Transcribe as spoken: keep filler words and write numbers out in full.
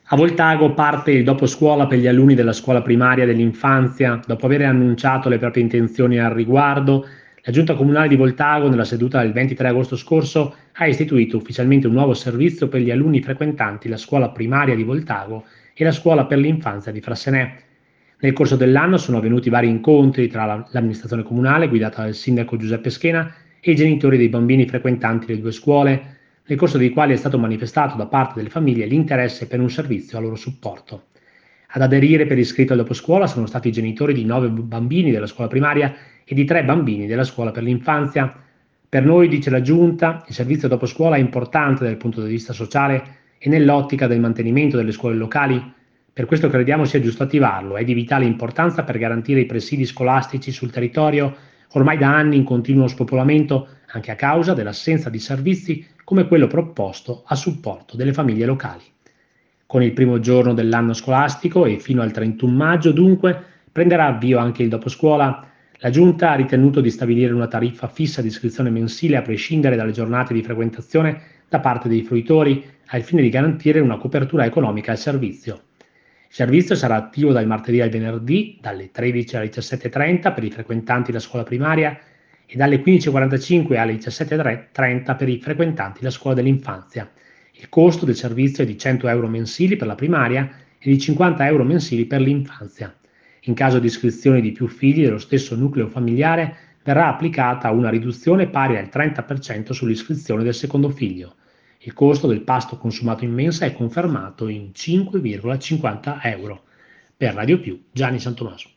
A Voltago parte il doposcuola per gli alunni della scuola primaria dell'infanzia. Dopo aver annunciato le proprie intenzioni al riguardo, la Giunta Comunale di Voltago, nella seduta del ventitré agosto scorso, ha istituito ufficialmente un nuovo servizio per gli alunni frequentanti la scuola primaria di Voltago e la scuola per l'infanzia di Frassenè. Nel corso dell'anno sono avvenuti vari incontri tra la- l'amministrazione comunale, guidata dal sindaco Giuseppe Schena, e i genitori dei bambini frequentanti le due scuole, nel corso dei quali è stato manifestato da parte delle famiglie l'interesse per un servizio a loro supporto. Ad aderire per iscritto al doposcuola sono stati i genitori di nove bambini della scuola primaria e di tre bambini della scuola per l'infanzia. Per noi, dice la Giunta, il servizio doposcuola è importante dal punto di vista sociale e nell'ottica del mantenimento delle scuole locali. Per questo crediamo sia giusto attivarlo, è di vitale importanza per garantire i presidi scolastici sul territorio, ormai da anni in continuo spopolamento, anche a causa dell'assenza di servizi come quello proposto a supporto delle famiglie locali. Con il primo giorno dell'anno scolastico e fino al trentuno maggio, dunque, prenderà avvio anche il doposcuola. La Giunta ha ritenuto di stabilire una tariffa fissa di iscrizione mensile a prescindere dalle giornate di frequentazione da parte dei fruitori, al fine di garantire una copertura economica al servizio. Il servizio sarà attivo dal martedì al venerdì, dalle tredici alle diciassette e trenta per i frequentanti la scuola primaria e dalle quindici e quarantacinque alle diciassette e trenta per i frequentanti la scuola dell'infanzia. Il costo del servizio è di cento euro mensili per la primaria e di cinquanta euro mensili per l'infanzia. In caso di iscrizione di più figli dello stesso nucleo familiare, verrà applicata una riduzione pari al trenta per cento sull'iscrizione del secondo figlio. Il costo del pasto consumato in mensa è confermato in cinque virgola cinquanta euro. Per Radio Più, Gianni Santomaso.